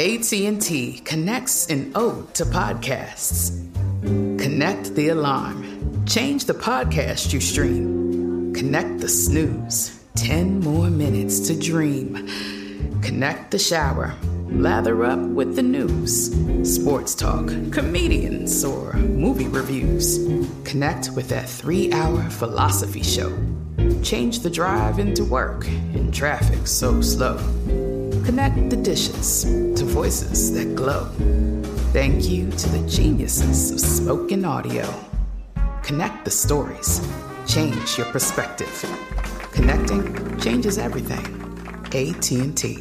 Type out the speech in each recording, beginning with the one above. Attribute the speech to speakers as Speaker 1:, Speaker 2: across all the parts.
Speaker 1: AT&T connects an ode to podcasts. Connect the alarm. Change the podcast you stream. Connect the snooze. 10 more minutes to dream. Connect the shower. Lather up with the news. Sports talk, comedians, or movie reviews. Connect with that 3-hour philosophy show. Change the drive into work in traffic so slow. Connect the dishes to voices that glow. Thank you to the geniuses of spoken audio. Connect the stories. Change your perspective. Connecting changes everything. AT&T.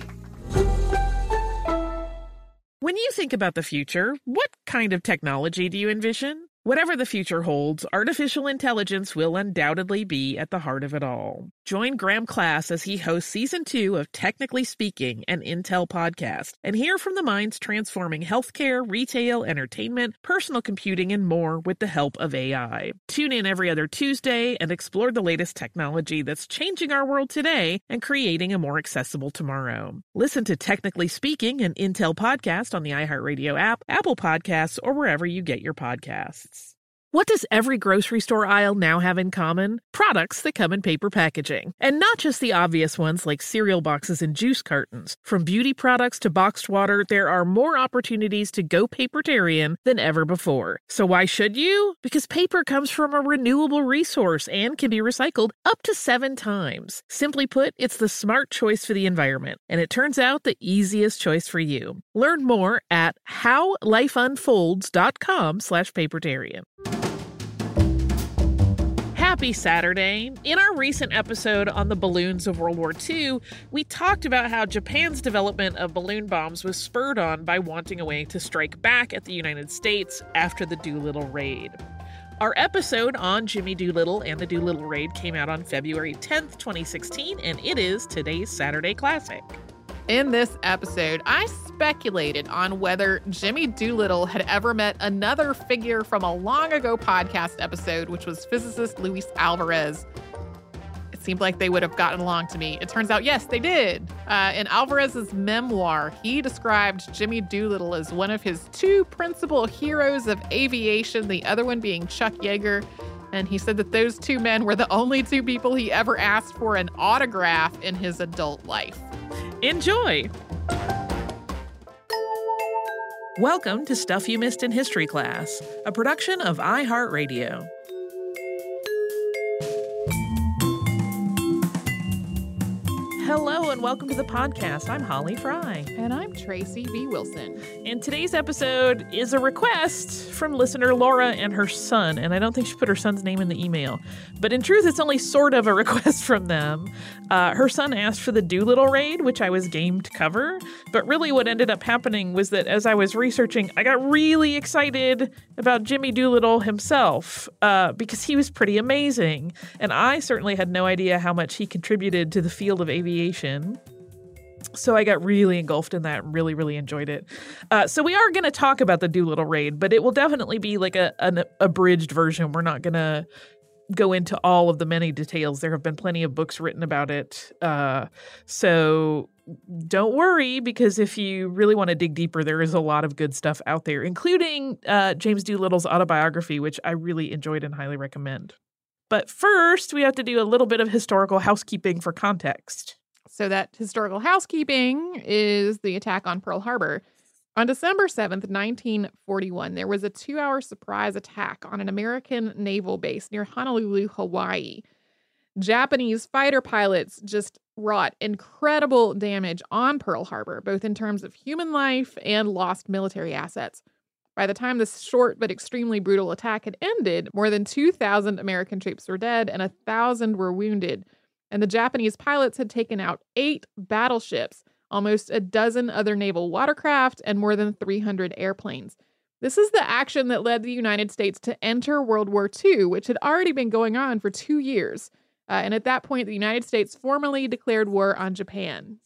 Speaker 2: When you think about the future, what kind of technology do you envision? Whatever the future holds, artificial intelligence will undoubtedly be at the heart of it all. Join Graham Class as he hosts Season 2 of Technically Speaking, an Intel podcast, and hear from the minds transforming healthcare, retail, entertainment, personal computing, and more with the help of AI. Tune in every other Tuesday and explore the latest technology that's changing our world today and creating a more accessible tomorrow. Listen to Technically Speaking, an Intel podcast on the iHeartRadio app, Apple Podcasts, or wherever you get your podcasts. What does every grocery store aisle now have in common? Products that come in paper packaging. And not just the obvious ones like cereal boxes and juice cartons. From beauty products to boxed water, there are more opportunities to go papertarian than ever before. So why should you? Because paper comes from a renewable resource and can be recycled up to 7 times. Simply put, it's the smart choice for the environment. And it turns out the easiest choice for you. Learn more at howlifeunfolds.com/papertarian. Happy Saturday. In our recent episode on the balloons of World War II, we talked about how Japan's development of balloon bombs was spurred on by wanting a way to strike back at the United States after the Doolittle Raid. Our episode on Jimmy Doolittle and the Doolittle Raid came out on February 10th, 2016, and it is today's Saturday Classic.
Speaker 3: In this episode, I speculated on whether Jimmy Doolittle had ever met another figure from a long ago podcast episode, which was physicist Luis Alvarez. It seemed like they would have gotten along to me. It turns out, yes, they did. In Alvarez's memoir, he described Jimmy Doolittle as one of his 2 principal heroes of aviation, the other one being Chuck Yeager. And he said that those 2 men were the only 2 people he ever asked for an autograph in his adult life.
Speaker 2: Enjoy! Welcome to Stuff You Missed in History Class, a production of iHeartRadio. Hello and welcome to the podcast. I'm Holly Fry.
Speaker 3: And I'm Tracy V. Wilson.
Speaker 2: And today's episode is a request from listener Laura and her son. And I don't think she put her son's name in the email. But in truth, it's only sort of a request from them. Her son asked for the Doolittle Raid, which I was game to cover. But really what ended up happening was that as I was researching, I got really excited about Jimmy Doolittle himself because he was pretty amazing. And I certainly had no idea how much he contributed to the field of aviation. So I got really engulfed in that and really, really enjoyed it. So we are going to talk about the Doolittle Raid, but it will definitely be like an abridged version. We're not going to go into all of the many details. There have been plenty of books written about it. So don't worry, because if you really want to dig deeper, there is a lot of good stuff out there, including James Doolittle's autobiography, which I really enjoyed and highly recommend. But first, we have to do a little bit of historical housekeeping for context.
Speaker 3: So that historical housekeeping is the attack on Pearl Harbor. On December 7th, 1941, there was a 2-hour surprise attack on an American naval base near Honolulu, Hawaii. Japanese fighter pilots just wrought incredible damage on Pearl Harbor, both in terms of human life and lost military assets. By the time this short but extremely brutal attack had ended, more than 2,000 American troops were dead and 1,000 were wounded. And the Japanese pilots had taken out 8 battleships, almost a dozen other naval watercraft, and more than 300 airplanes. This is the action that led the United States to enter World War II, which had already been going on for 2 years. And at that point, the United States formally declared war on Japan.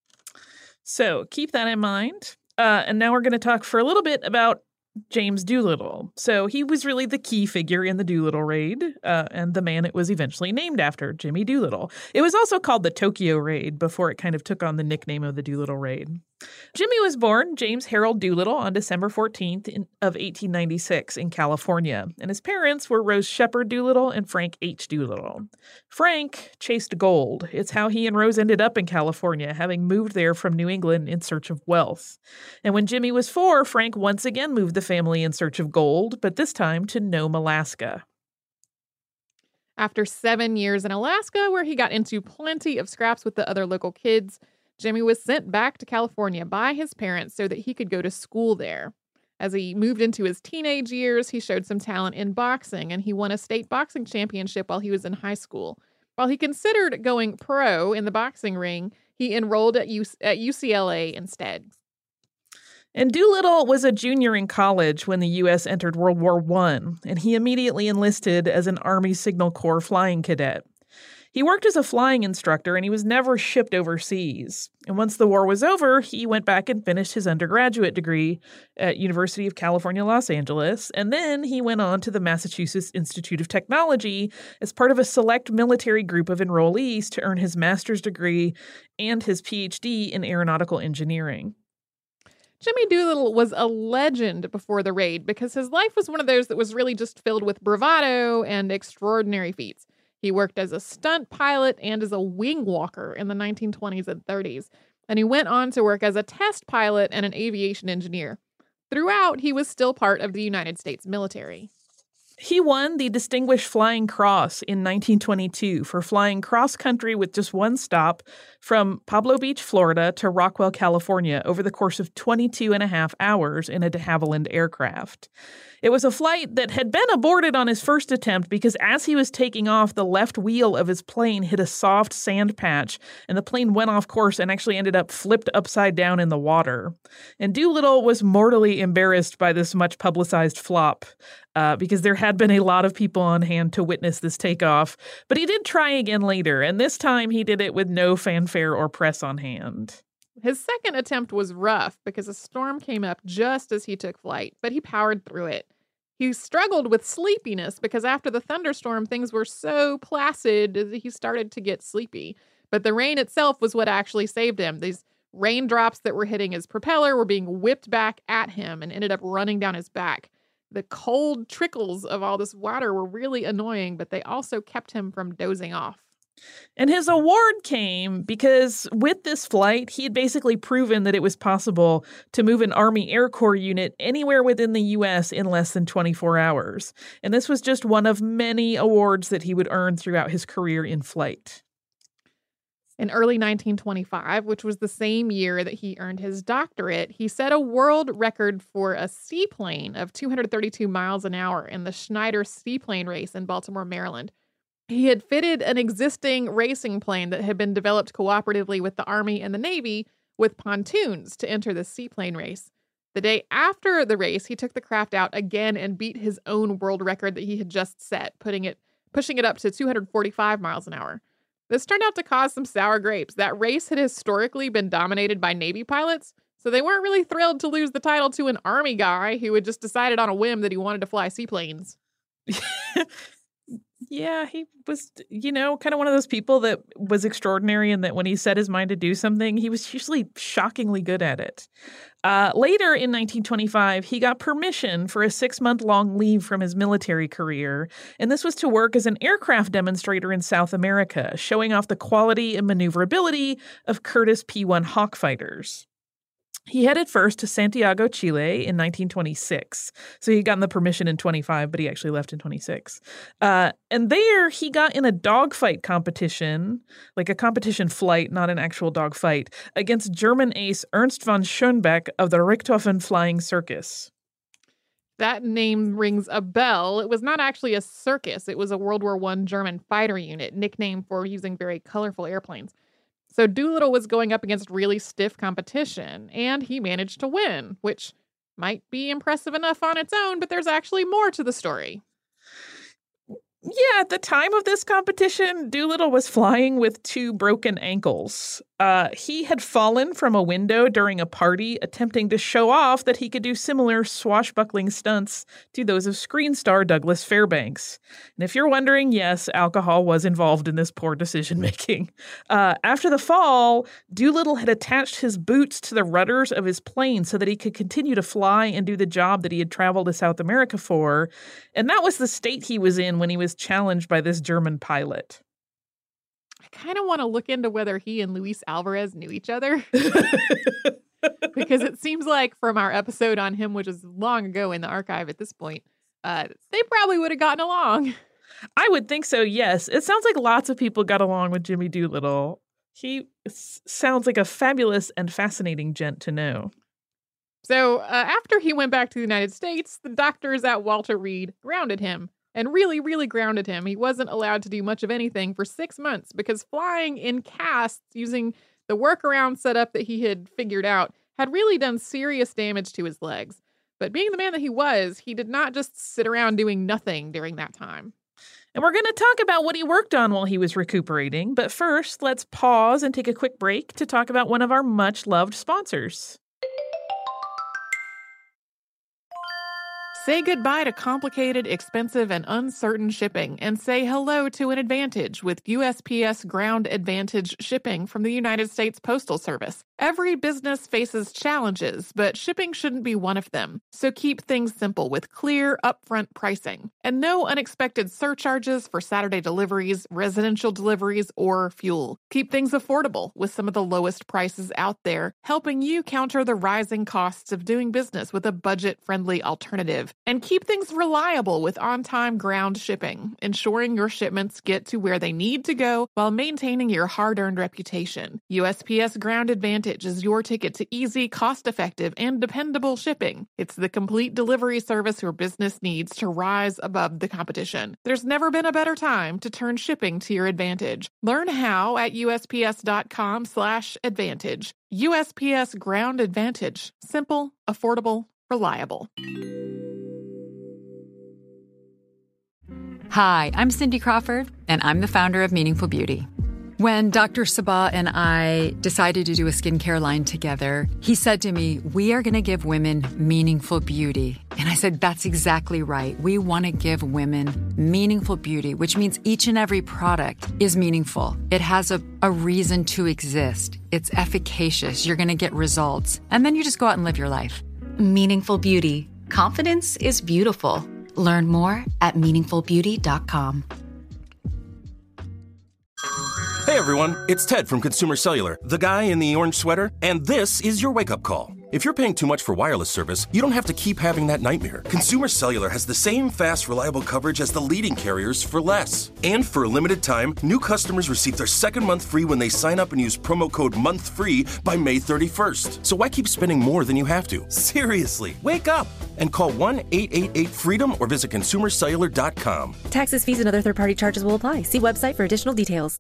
Speaker 2: So keep that in mind. And now we're going to talk for a little bit about James Doolittle. So he was really the key figure in the Doolittle Raid, and the man it was eventually named after, Jimmy Doolittle. It was also called the Tokyo Raid before it kind of took on the nickname of the Doolittle Raid. Jimmy was born James Harold Doolittle on December 14th of 1896 in California, and his parents were Rose Shepard Doolittle and Frank H. Doolittle. Frank chased gold. It's how he and Rose ended up in California, having moved there from New England in search of wealth. And when Jimmy was 4, Frank once again moved the family in search of gold, but this time to Nome, Alaska.
Speaker 3: After 7 years in Alaska, where he got into plenty of scraps with the other local kids, Jimmy was sent back to California by his parents so that he could go to school there. As he moved into his teenage years, he showed some talent in boxing, and he won a state boxing championship while he was in high school. While he considered going pro in the boxing ring, he enrolled at UCLA instead.
Speaker 2: And Doolittle was a junior in college when the U.S. entered World War I, and he immediately enlisted as an Army Signal Corps flying cadet. He worked as a flying instructor, and he was never shipped overseas. And once the war was over, he went back and finished his undergraduate degree at University of California, Los Angeles, and then he went on to the Massachusetts Institute of Technology as part of a select military group of enrollees to earn his master's degree and his PhD in aeronautical engineering.
Speaker 3: Jimmy Doolittle was a legend before the raid because his life was one of those that was really just filled with bravado and extraordinary feats. He worked as a stunt pilot and as a wing walker in the 1920s and 30s, and he went on to work as a test pilot and an aviation engineer. Throughout, he was still part of the United States military.
Speaker 2: He won the Distinguished Flying Cross in 1922 for flying cross-country with just one stop from Pablo Beach, Florida to Rockwell, California over the course of 22 and a half hours in a de Havilland aircraft. It was a flight that had been aborted on his first attempt because as he was taking off, the left wheel of his plane hit a soft sand patch, and the plane went off course and actually ended up flipped upside down in the water. And Doolittle was mortally embarrassed by this much-publicized flop because there had been a lot of people on hand to witness this takeoff, but he did try again later, and this time he did it with no fanfare or press on hand.
Speaker 3: His second attempt was rough because a storm came up just as he took flight, but he powered through it. He struggled with sleepiness because after the thunderstorm, things were so placid that he started to get sleepy. But the rain itself was what actually saved him. These raindrops that were hitting his propeller were being whipped back at him and ended up running down his back. The cold trickles of all this water were really annoying, but they also kept him from dozing off.
Speaker 2: And his award came because with this flight, he had basically proven that it was possible to move an Army Air Corps unit anywhere within the U.S. in less than 24 hours. And this was just one of many awards that he would earn throughout his career in flight.
Speaker 3: In early 1925, which was the same year that he earned his doctorate, he set a world record for a seaplane of 232 miles an hour in the Schneider Seaplane Race in Baltimore, Maryland. He had fitted an existing racing plane that had been developed cooperatively with the Army and the Navy with pontoons to enter the seaplane race. The day after the race, he took the craft out again and beat his own world record that he had just set, pushing it up to 245 miles an hour. This turned out to cause some sour grapes. That race had historically been dominated by Navy pilots, so they weren't really thrilled to lose the title to an Army guy who had just decided on a whim that he wanted to fly seaplanes.
Speaker 2: Yeah, he was, kind of one of those people that was extraordinary and that when he set his mind to do something, he was usually shockingly good at it. Later in 1925, he got permission for a 6-month-long leave from his military career, and this was to work as an aircraft demonstrator in South America, showing off the quality and maneuverability of Curtiss P-1 Hawk fighters. He headed first to Santiago, Chile in 1926. So he'd gotten the permission in 25, but he actually left in 26. And there he got in a dogfight competition, like a competition flight, not an actual dogfight, against German ace Ernst von Schönbeck of the Richthofen Flying Circus.
Speaker 3: That name rings a bell. It was not actually a circus. It was a World War I German fighter unit, nicknamed for using very colorful airplanes. So Doolittle was going up against really stiff competition, and he managed to win, which might be impressive enough on its own, but there's actually more to the story.
Speaker 2: Yeah, at the time of this competition, Doolittle was flying with 2 broken ankles. He had fallen from a window during a party, attempting to show off that he could do similar swashbuckling stunts to those of screen star Douglas Fairbanks. And if you're wondering, yes, alcohol was involved in this poor decision-making. After the fall, Doolittle had attached his boots to the rudders of his plane so that he could continue to fly and do the job that he had traveled to South America for. And that was the state he was in when he was challenged by this German pilot.
Speaker 3: I kind of want to look into whether he and Luis Alvarez knew each other. Because it seems like from our episode on him, which is long ago in the archive at this point, they probably would have gotten along.
Speaker 2: I would think so, yes. It sounds like lots of people got along with Jimmy Doolittle. He sounds like a fabulous and fascinating gent to know.
Speaker 3: So after he went back to the United States, the doctors at Walter Reed grounded him. And really, really grounded him. He wasn't allowed to do much of anything for 6 months because flying in casts using the workaround setup that he had figured out had really done serious damage to his legs. But being the man that he was, he did not just sit around doing nothing during that time.
Speaker 2: And we're going to talk about what he worked on while he was recuperating. But first, let's pause and take a quick break to talk about one of our much-loved sponsors.
Speaker 3: Say goodbye to complicated, expensive, and uncertain shipping, and say hello to an advantage with USPS Ground Advantage shipping from the United States Postal Service. Every business faces challenges, but shipping shouldn't be one of them. So keep things simple with clear, upfront pricing. And no unexpected surcharges for Saturday deliveries, residential deliveries, or fuel. Keep things affordable with some of the lowest prices out there, helping you counter the rising costs of doing business with a budget-friendly alternative. And keep things reliable with on-time ground shipping, ensuring your shipments get to where they need to go while maintaining your hard-earned reputation. USPS Ground Advantage is your ticket to easy, cost-effective, and dependable shipping. It's the complete delivery service your business needs to rise above the competition. There's never been a better time to turn shipping to your advantage. Learn how at USPS.com/advantage. USPS Ground Advantage. Simple, affordable, reliable.
Speaker 4: Hi, I'm Cindy Crawford, and I'm the founder of Meaningful Beauty. When Dr. Sabah and I decided to do a skincare line together, he said to me, we are going to give women meaningful beauty. And I said, that's exactly right. We want to give women meaningful beauty, which means each and every product is meaningful. It has a reason to exist. It's efficacious. You're going to get results. And then you just go out and live your life.
Speaker 5: Meaningful Beauty. Confidence is beautiful. Learn more at meaningfulbeauty.com.
Speaker 6: Hey everyone, it's Ted from Consumer Cellular, the guy in the orange sweater, and this is your wake-up call. If you're paying too much for wireless service, you don't have to keep having that nightmare. Consumer Cellular has the same fast, reliable coverage as the leading carriers for less. And for a limited time, new customers receive their second month free when they sign up and use promo code MONTHFREE by May 31st. So why keep spending more than you have to? Seriously, wake up and call 1-888-FREEDOM or visit consumercellular.com.
Speaker 7: Taxes, fees, and other third-party charges will apply. See website for additional details.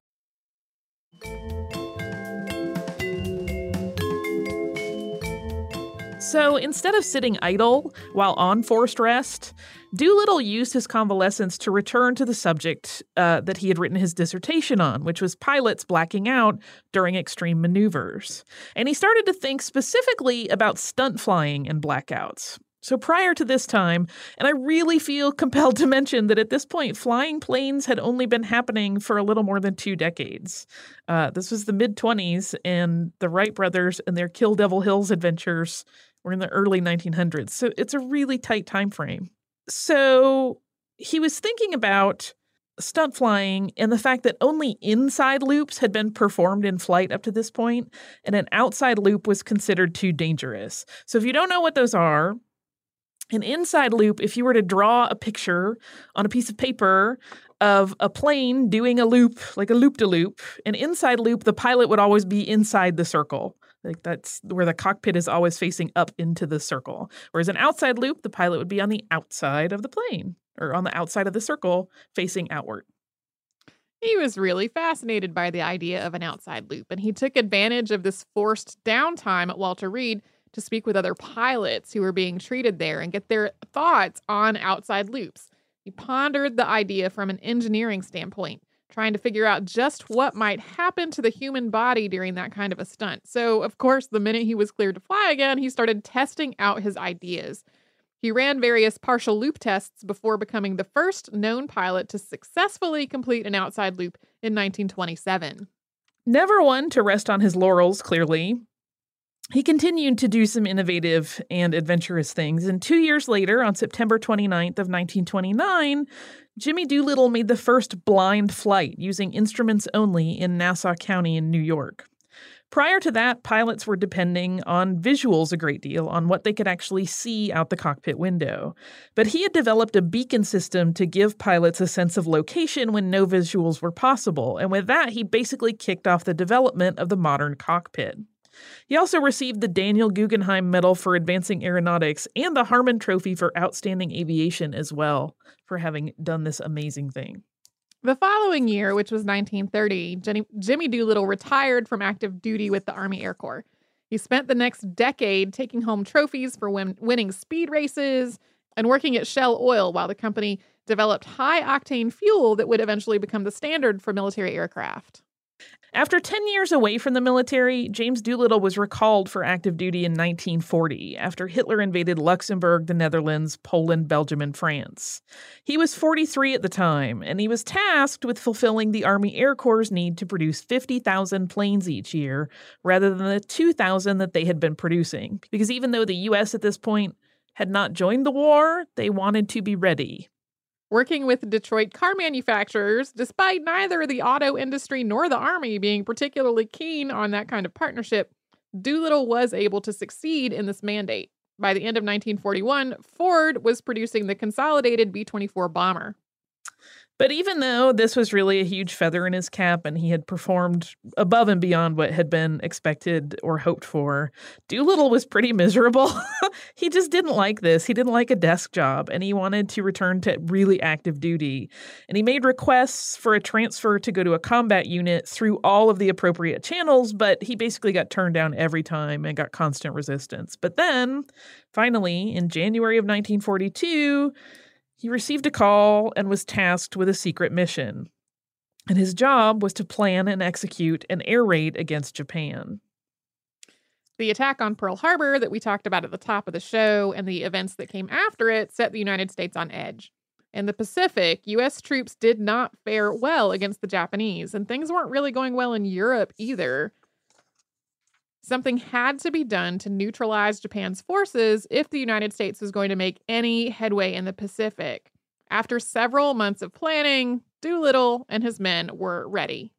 Speaker 2: So instead of sitting idle while on forced rest, Doolittle used his convalescence to return to the subject that he had written his dissertation on, which was pilots blacking out during extreme maneuvers. And he started to think specifically about stunt flying and blackouts. So prior to this time, and I really feel compelled to mention that at this point, flying planes had only been happening for a little more than 2 decades. This was the mid-20s, and the Wright brothers and their Kill Devil Hills adventures were in the early 1900s. So it's a really tight time frame. So he was thinking about stunt flying and the fact that only inside loops had been performed in flight up to this point, and an outside loop was considered too dangerous. So if you don't know what those are, an inside loop, if you were to draw a picture on a piece of paper of a plane doing a loop, like a loop-de-loop, an inside loop, the pilot would always be inside the circle. Like that's where the cockpit is always facing up into the circle. Whereas an outside loop, the pilot would be on the outside of the plane or on the outside of the circle facing outward.
Speaker 3: He was really fascinated by the idea of an outside loop, and he took advantage of this forced downtime at Walter Reed to speak with other pilots who were being treated there and get their thoughts on outside loops. He pondered the idea from an engineering standpoint, trying to figure out just what might happen to the human body during that kind of a stunt. So, of course, the minute he was cleared to fly again, he started testing out his ideas. He ran various partial loop tests before becoming the first known pilot to successfully complete an outside loop in 1927.
Speaker 2: Never one to rest on his laurels, clearly. He continued to do some innovative and adventurous things, and 2 years later, on September 29th of 1929, Jimmy Doolittle made the first blind flight using instruments only in Nassau County in New York. Prior to that, pilots were depending on visuals a great deal, on what they could actually see out the cockpit window. But he had developed a beacon system to give pilots a sense of location when no visuals were possible, and with that, he basically kicked off the development of the modern cockpit. He also received the Daniel Guggenheim Medal for Advancing Aeronautics and the Harmon Trophy for Outstanding Aviation as well, for having done this amazing thing.
Speaker 3: The following year, which was 1930, Jimmy Doolittle retired from active duty with the Army Air Corps. He spent the next decade taking home trophies for winning speed races and working at Shell Oil while the company developed high-octane fuel that would eventually become the standard for military aircraft.
Speaker 2: After 10 years away from the military, James Doolittle was recalled for active duty in 1940 after Hitler invaded Luxembourg, the Netherlands, Poland, Belgium, and France. He was 43 at the time, and he was tasked with fulfilling the Army Air Corps' need to produce 50,000 planes each year, rather than the 2,000 that they had been producing. Because even though the U.S. at this point had not joined the war, they wanted to be ready.
Speaker 3: Working with Detroit car manufacturers, despite neither the auto industry nor the Army being particularly keen on that kind of partnership, Doolittle was able to succeed in this mandate. By the end of 1941, Ford was producing the consolidated B-24 bomber.
Speaker 2: But even though this was really a huge feather in his cap and he had performed above and beyond what had been expected or hoped for, Doolittle was pretty miserable. He just didn't like this. He didn't like a desk job, and he wanted to return to really active duty. And he made requests for a transfer to go to a combat unit through all of the appropriate channels, but he basically got turned down every time and got constant resistance. But then, finally, in January of 1942, he received a call and was tasked with a secret mission. And his job was to plan and execute an air raid against Japan.
Speaker 3: The attack on Pearl Harbor that we talked about at the top of the show and the events that came after it set the United States on edge. In the Pacific, U.S. troops did not fare well against the Japanese, and things weren't really going well in Europe either. Something had to be done to neutralize Japan's forces if the United States was going to make any headway in the Pacific. After several months of planning, Doolittle and his men were ready.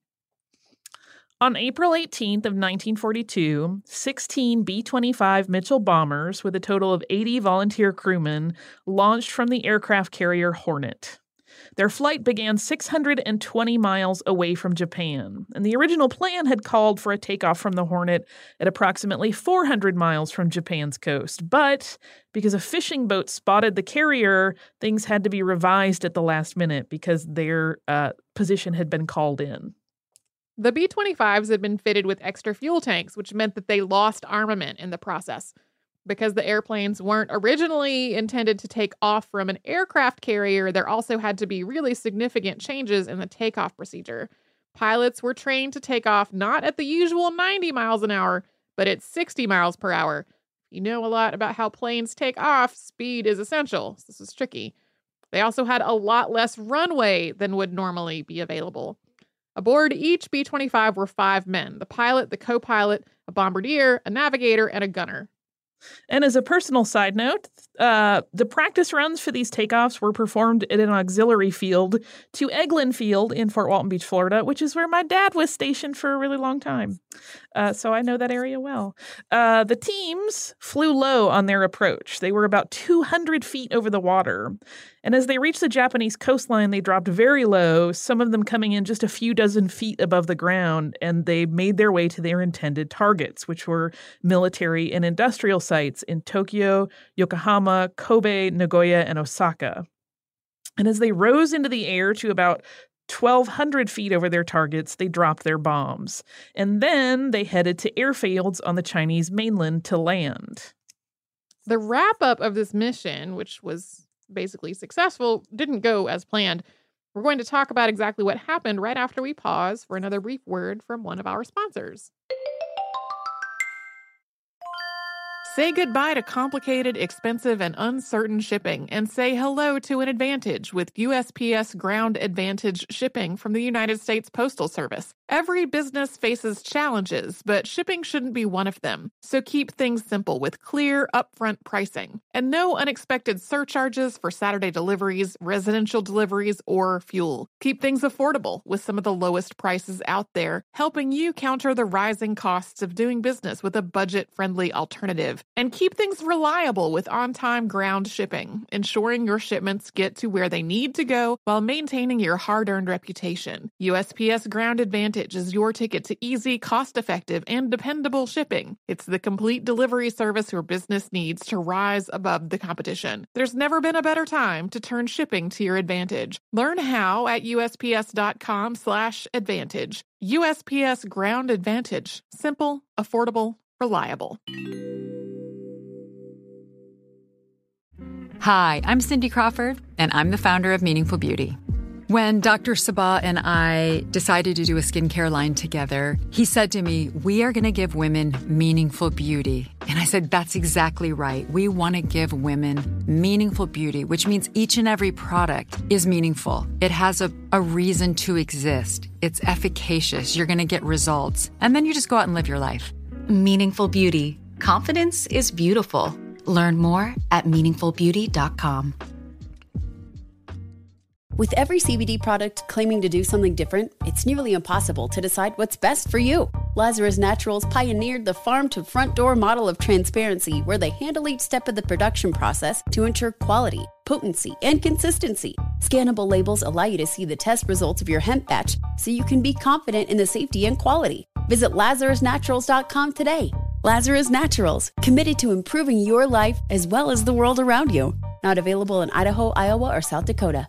Speaker 2: On April 18th of 1942, 16 B-25 Mitchell bombers with a total of 80 volunteer crewmen launched from the aircraft carrier Hornet. Their flight began 620 miles away from Japan, and the original plan had called for a takeoff from the Hornet at approximately 400 miles from Japan's coast. But because a fishing boat spotted the carrier, things had to be revised at the last minute because their position had been called in.
Speaker 3: The B-25s had been fitted with extra fuel tanks, which meant that they lost armament in the process. Because the airplanes weren't originally intended to take off from an aircraft carrier, there also had to be really significant changes in the takeoff procedure. Pilots were trained to take off not at the usual 90 miles an hour, but at 60 miles per hour. If you know a lot about how planes take off, speed is essential. So this is tricky. They also had a lot less runway than would normally be available. Aboard each B-25 were 5 men: the pilot, the co-pilot, a bombardier, a navigator, and a gunner.
Speaker 2: And as a personal side note, the practice runs for these takeoffs were performed at an auxiliary field to Eglin Field in Fort Walton Beach, Florida, which is where my dad was stationed for a really long time. So I know that area well. The teams flew low on their approach. They were about 200 feet over the water. And as they reached the Japanese coastline, they dropped very low, some of them coming in just a few dozen feet above the ground, and they made their way to their intended targets, which were military and industrial sites in Tokyo, Yokohama, Kobe, Nagoya, and Osaka. And as they rose into the air to about 1,200 feet over their targets, they dropped their bombs. And then they headed to airfields on the Chinese mainland to land.
Speaker 3: The wrap-up of this mission, which was basically successful, didn't go as planned. We're going to talk about exactly what happened right after we pause for another brief word from one of our sponsors. Say goodbye to complicated, expensive, and uncertain shipping, and say hello to an advantage with USPS Ground Advantage shipping from the United States Postal Service. Every business faces challenges, but shipping shouldn't be one of them. So keep things simple with clear, upfront pricing, and no unexpected surcharges for Saturday deliveries, residential deliveries, or fuel. Keep things affordable with some of the lowest prices out there, helping you counter the rising costs of doing business with a budget-friendly alternative. And keep things reliable with on-time ground shipping, ensuring your shipments get to where they need to go while maintaining your hard-earned reputation. USPS Ground Advantage is your ticket to easy, cost-effective, and dependable shipping. It's the complete delivery service your business needs to rise above the competition. There's never been a better time to turn shipping to your advantage. Learn how at USPS.com/advantage. USPS Ground Advantage. Simple, affordable, reliable.
Speaker 4: Hi, I'm Cindy Crawford, and I'm the founder of Meaningful Beauty. When Dr. Sabah and I decided to do a skincare line together, he said to me, we are going to give women meaningful beauty. And I said, that's exactly right. We want to give women meaningful beauty, which means each and every product is meaningful. It has a reason to exist. It's efficacious. You're going to get results. And then you just go out and live your life.
Speaker 5: Meaningful Beauty. Confidence is beautiful. Learn more at meaningfulbeauty.com.
Speaker 8: With every CBD product claiming to do something different, it's nearly impossible to decide what's best for you. Lazarus Naturals pioneered the farm-to-front-door model of transparency, where they handle each step of the production process to ensure quality, potency, and consistency. Scannable labels allow you to see the test results of your hemp batch, so you can be confident in the safety and quality. Visit LazarusNaturals.com today. Lazarus Naturals, committed to improving your life as well as the world around you. Not available in Idaho, Iowa, or South Dakota.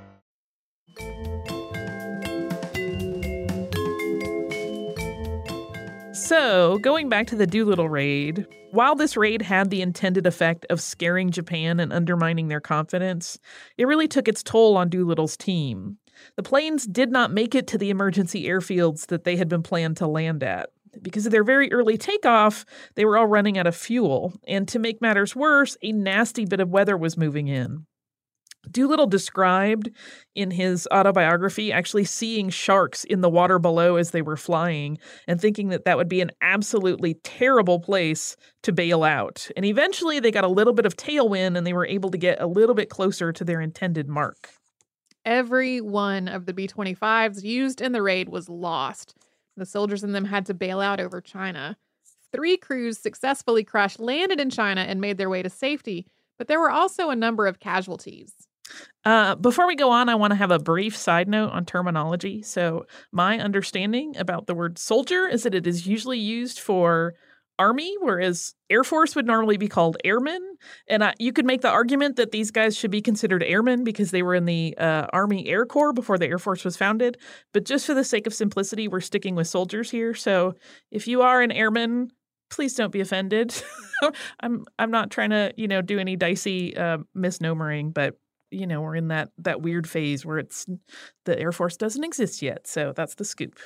Speaker 2: So, going back to the Doolittle raid, while this raid had the intended effect of scaring Japan and undermining their confidence, it really took its toll on Doolittle's team. The planes did not make it to the emergency airfields that they had been planned to land at. Because of their very early takeoff, they were all running out of fuel, and to make matters worse, a nasty bit of weather was moving in. Doolittle described in his autobiography actually seeing sharks in the water below as they were flying and thinking that that would be an absolutely terrible place to bail out. And eventually they got a little bit of tailwind and they were able to get a little bit closer to their intended mark.
Speaker 3: Every one of the B-25s used in the raid was lost. The soldiers in them had to bail out over China. 3 crews successfully crash-landed in China and made their way to safety, but there were also a number of casualties.
Speaker 2: Before we go on, I want to have a brief side note on terminology. So my understanding about the word soldier is that it is usually used for Army, whereas Air Force would normally be called airmen. And you could make the argument that these guys should be considered airmen because they were in the Army Air Corps before the Air Force was founded. But just for the sake of simplicity, we're sticking with soldiers here. So if you are an airman, please don't be offended. I'm not trying to, do any dicey misnomering, but we're in that weird phase where the Air Force doesn't exist yet. So that's the scoop.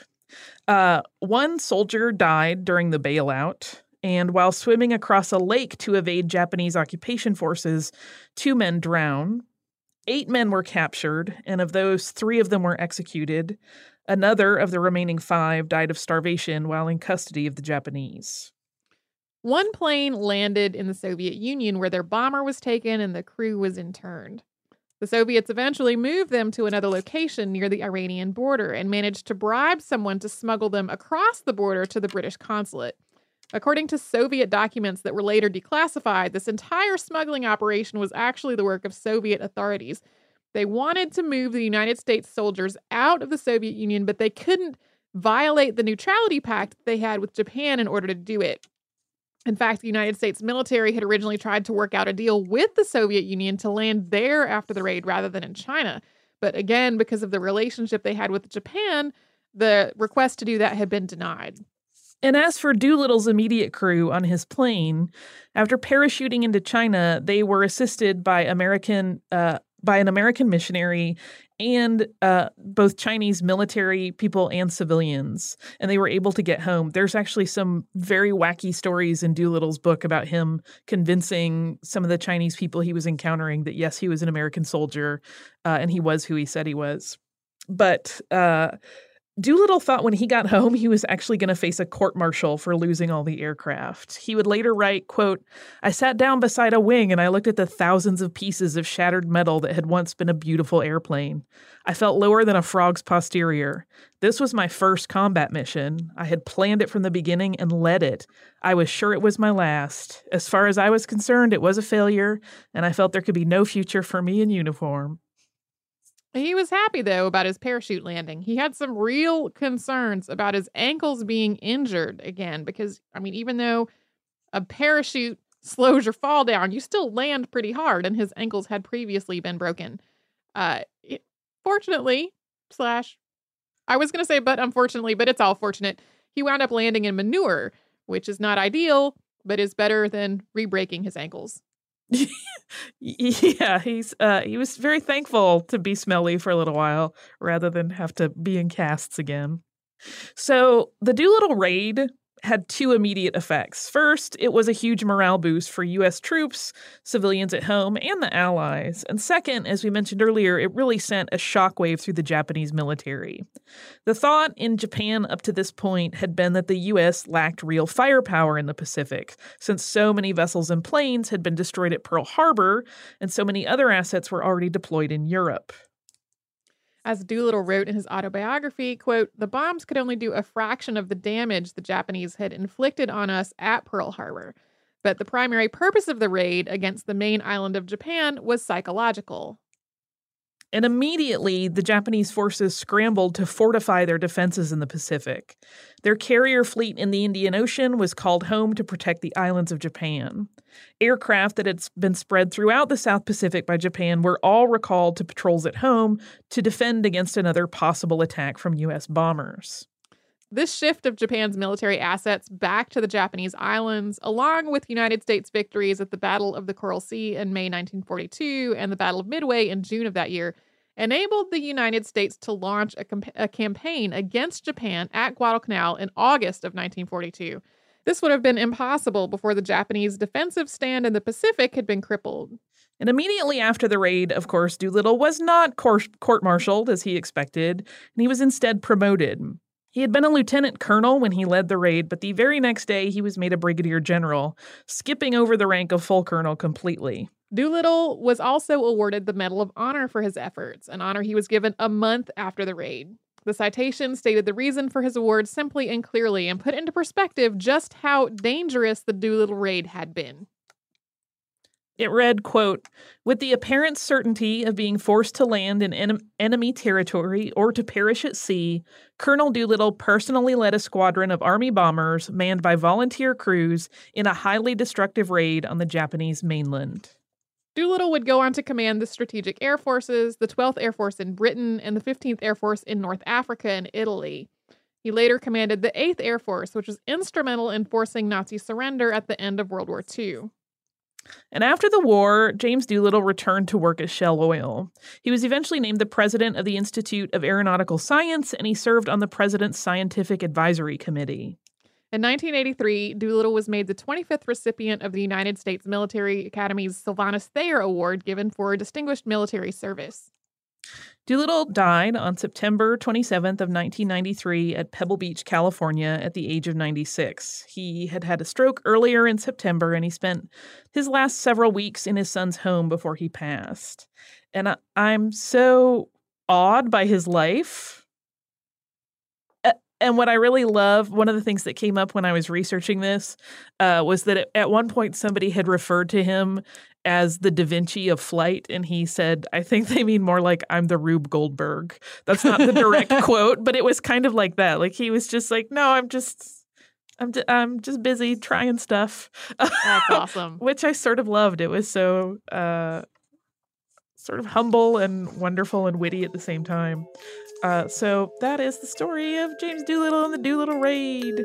Speaker 2: One soldier died during the bailout, and while swimming across a lake to evade Japanese occupation forces, 2 men drowned. 8 men were captured, and of those, 3 of them were executed. Another of the remaining 5 died of starvation while in custody of the Japanese.
Speaker 3: One plane landed in the Soviet Union where their bomber was taken and the crew was interned. The Soviets eventually moved them to another location near the Iranian border and managed to bribe someone to smuggle them across the border to the British consulate. According to Soviet documents that were later declassified, this entire smuggling operation was actually the work of Soviet authorities. They wanted to move the United States soldiers out of the Soviet Union, but they couldn't violate the neutrality pact they had with Japan in order to do it. In fact, the United States military had originally tried to work out a deal with the Soviet Union to land there after the raid rather than in China. But again, because of the relationship they had with Japan, the request to do that had been denied.
Speaker 2: And as for Doolittle's immediate crew on his plane, after parachuting into China, they were assisted by an American missionary and both Chinese military people and civilians, and they were able to get home. There's actually some very wacky stories in Doolittle's book about him convincing some of the Chinese people he was encountering that, yes, he was an American soldier, and he was who he said he was. But Doolittle thought when he got home, he was actually going to face a court-martial for losing all the aircraft. He would later write, quote, "I sat down beside a wing and I looked at the thousands of pieces of shattered metal that had once been a beautiful airplane. I felt lower than a frog's posterior. This was my first combat mission. I had planned it from the beginning and led it. I was sure it was my last. As far as I was concerned, it was a failure, and I felt there could be no future for me in uniform."
Speaker 3: He was happy, though, about his parachute landing. He had some real concerns about his ankles being injured again, because, I mean, even though a parachute slows your fall down, you still land pretty hard, and his ankles had previously been broken. Fortunately, I was going to say, but unfortunately, but it's all fortunate, he wound up landing in manure, which is not ideal, but is better than re-breaking his ankles.
Speaker 2: Yeah, he was very thankful to be smelly for a little while rather than have to be in casts again. So the Doolittle raid had two immediate effects. First, it was a huge morale boost for U.S. troops, civilians at home, and the Allies. And second, as we mentioned earlier, it really sent a shockwave through the Japanese military. The thought in Japan up to this point had been that the U.S. lacked real firepower in the Pacific, since so many vessels and planes had been destroyed at Pearl Harbor, and so many other assets were already deployed in Europe.
Speaker 3: As Doolittle wrote in his autobiography, quote, "The bombs could only do a fraction of the damage the Japanese had inflicted on us at Pearl Harbor. But the primary purpose of the raid against the main island of Japan was psychological."
Speaker 2: And immediately, the Japanese forces scrambled to fortify their defenses in the Pacific. Their carrier fleet in the Indian Ocean was called home to protect the islands of Japan. Aircraft that had been spread throughout the South Pacific by Japan were all recalled to patrols at home to defend against another possible attack from U.S. bombers.
Speaker 3: This shift of Japan's military assets back to the Japanese islands, along with United States victories at the Battle of the Coral Sea in May 1942 and the Battle of Midway in June of that year, enabled the United States to launch a campaign against Japan at Guadalcanal in August of 1942. This would have been impossible before the Japanese defensive stand in the Pacific had been crippled.
Speaker 2: And immediately after the raid, of course, Doolittle was not court-martialed as he expected, and he was instead promoted. He had been a lieutenant colonel when he led the raid, but the very next day he was made a brigadier general, skipping over the rank of full colonel completely.
Speaker 3: Doolittle was also awarded the Medal of Honor for his efforts, an honor he was given a month after the raid. The citation stated the reason for his award simply and clearly and put into perspective just how dangerous the Doolittle raid had been.
Speaker 2: It read, quote, "With the apparent certainty of being forced to land in enemy territory or to perish at sea, Colonel Doolittle personally led a squadron of Army bombers manned by volunteer crews in a highly destructive raid on the Japanese mainland."
Speaker 3: Doolittle would go on to command the Strategic Air Forces, the 12th Air Force in Britain, and the 15th Air Force in North Africa and Italy. He later commanded the 8th Air Force, which was instrumental in forcing Nazi surrender at the end of World War II.
Speaker 2: And after the war, James Doolittle returned to work at Shell Oil. He was eventually named the president of the Institute of Aeronautical Science, and he served on the president's Scientific Advisory Committee.
Speaker 3: In 1983, Doolittle was made the 25th recipient of the United States Military Academy's Sylvanus Thayer Award given for distinguished military service.
Speaker 2: Doolittle died on September 27th of 1993 at Pebble Beach, California, at the age of 96. He had had a stroke earlier in September, and he spent his last several weeks in his son's home before he passed. And I'm so awed by his life. And what I really love, one of the things that came up when I was researching this was that at one point somebody had referred to him as the Da Vinci of flight, and he said, I think they mean more like I'm the Rube Goldberg. That's not the direct quote, but it was kind of like that. Like he was just like, no, I'm just busy trying stuff.
Speaker 3: That's awesome.
Speaker 2: Which I sort of loved. It was so sort of humble and wonderful and witty at the same time. So that is the story of James Doolittle and the Doolittle Raid.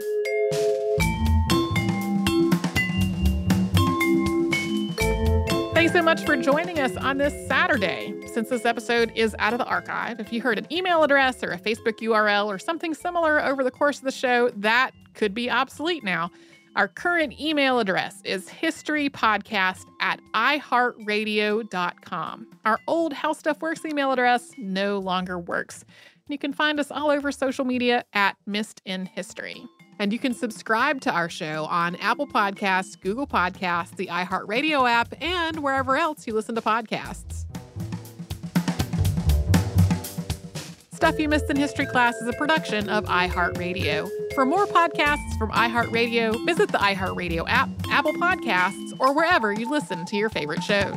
Speaker 2: Thanks so much for joining us on this Saturday. Since this episode is out of the archive, if you heard an email address or a Facebook URL or something similar over the course of the show, that could be obsolete now. Our current email address is historypodcast@iheartradio.com. Our old How Stuff Works email address no longer works. You can find us all over social media at Missed in History. And you can subscribe to our show on Apple Podcasts, Google Podcasts, the iHeartRadio app, and wherever else you listen to podcasts. Stuff You Missed in History Class is a production of iHeartRadio. For more podcasts from iHeartRadio, visit the iHeartRadio app, Apple Podcasts, or wherever you listen to your favorite shows.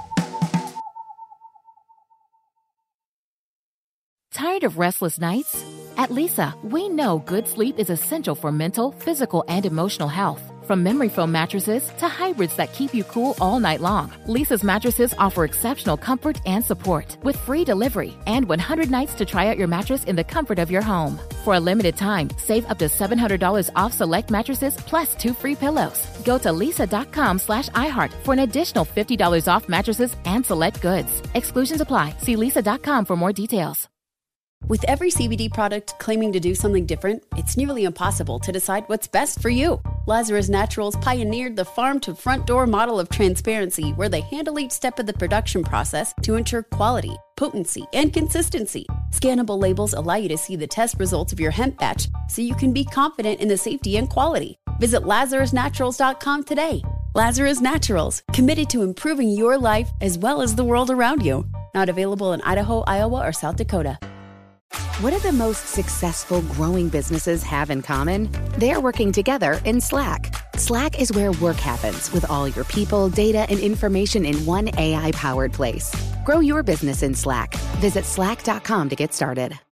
Speaker 9: Tired of restless nights? At Leesa, we know good sleep is essential for mental, physical, and emotional health. From memory foam mattresses to hybrids that keep you cool all night long, Leesa's mattresses offer exceptional comfort and support with free delivery and 100 nights to try out your mattress in the comfort of your home. For a limited time, save up to $700 off select mattresses plus 2 free pillows. Go to leesa.com/iHeart for an additional $50 off mattresses and select goods. Exclusions apply. See leesa.com for more details.
Speaker 8: With every CBD product claiming to do something different, it's nearly impossible to decide what's best for you. Lazarus Naturals pioneered the farm-to-front-door model of transparency, where they handle each step of the production process to ensure quality, potency, and consistency. Scannable labels allow you to see the test results of your hemp batch, so you can be confident in the safety and quality. Visit LazarusNaturals.com today. Lazarus Naturals, committed to improving your life as well as the world around you. Not available in Idaho, Iowa, or South Dakota.
Speaker 10: What do the most successful growing businesses have in common? They're working together in Slack. Slack is where work happens, with all your people, data, and information in one AI-powered place. Grow your business in Slack. Visit slack.com to get started.